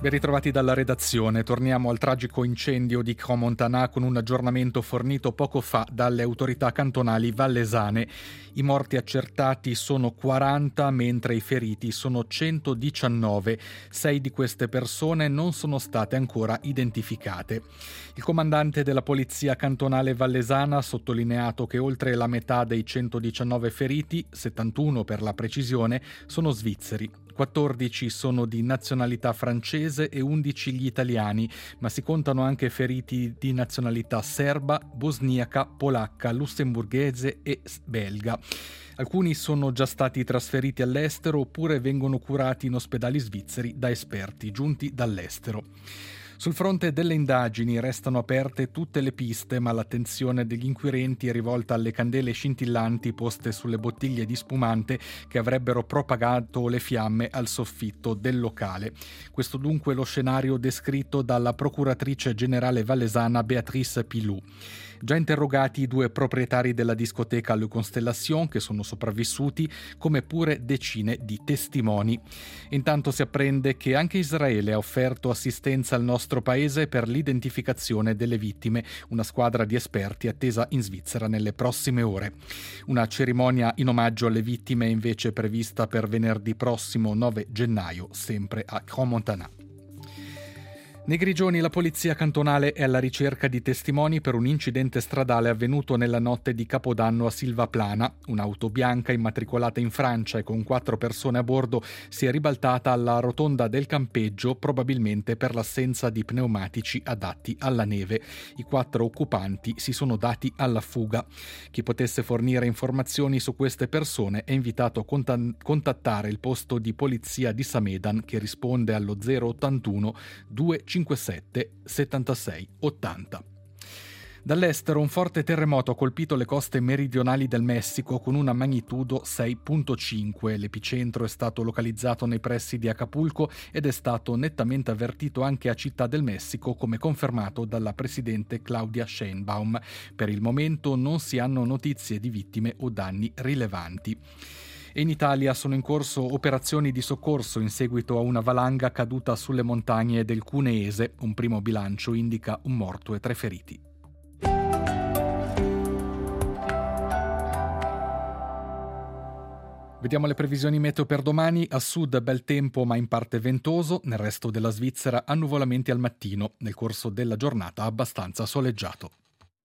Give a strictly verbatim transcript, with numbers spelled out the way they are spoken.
Ben ritrovati dalla redazione. Torniamo al tragico incendio di Crans-Montana con un aggiornamento fornito poco fa dalle autorità cantonali vallesane. I morti accertati sono quaranta, mentre i feriti sono centodiciannove. Sei di queste persone non sono state ancora identificate. Il comandante della polizia cantonale vallesana ha sottolineato che oltre la metà dei centodiciannove feriti, settantuno per la precisione, sono svizzeri. quattordici sono di nazionalità francese e undici gli italiani, ma si contano anche feriti di nazionalità serba, bosniaca, polacca, lussemburghese e belga. Alcuni sono già stati trasferiti all'estero oppure vengono curati in ospedali svizzeri da esperti giunti dall'estero. Sul fronte delle indagini restano aperte tutte le piste, ma l'attenzione degli inquirenti è rivolta alle candele scintillanti poste sulle bottiglie di spumante che avrebbero propagato le fiamme al soffitto del locale. Questo dunque lo scenario descritto dalla procuratrice generale vallesana Béatrice Pilou. Già interrogati i due proprietari della discoteca Le Constellation, che sono sopravvissuti, come pure decine di testimoni. Intanto si apprende che anche Israele ha offerto assistenza al nostro paese per l'identificazione delle vittime, una squadra di esperti attesa in Svizzera nelle prossime ore. Una cerimonia in omaggio alle vittime è invece prevista per venerdì prossimo nove gennaio, sempre a Crans-Montana. Nei Grigioni la polizia cantonale è alla ricerca di testimoni per un incidente stradale avvenuto nella notte di Capodanno a Silvaplana. Un'auto bianca immatricolata in Francia e con quattro persone a bordo si è ribaltata alla rotonda del campeggio, probabilmente per l'assenza di pneumatici adatti alla neve. I quattro occupanti si sono dati alla fuga. Chi potesse fornire informazioni su queste persone è invitato a contattare il posto di polizia di Samedan, che risponde allo zero ottantuno due cinquantasette settantasei ottanta. Dall'estero un forte terremoto ha colpito le coste meridionali del Messico con una magnitudo sei virgola cinque. L'epicentro è stato localizzato nei pressi di Acapulco ed è stato nettamente avvertito anche a Città del Messico, come confermato dalla presidente Claudia Sheinbaum. Per il momento non si hanno notizie di vittime o danni rilevanti. E in Italia sono in corso operazioni di soccorso in seguito a una valanga caduta sulle montagne del Cuneese. Un primo bilancio indica un morto e tre feriti. Vediamo le previsioni meteo per domani. A sud bel tempo ma in parte ventoso, nel resto della Svizzera annuvolamenti al mattino, nel corso della giornata abbastanza soleggiato.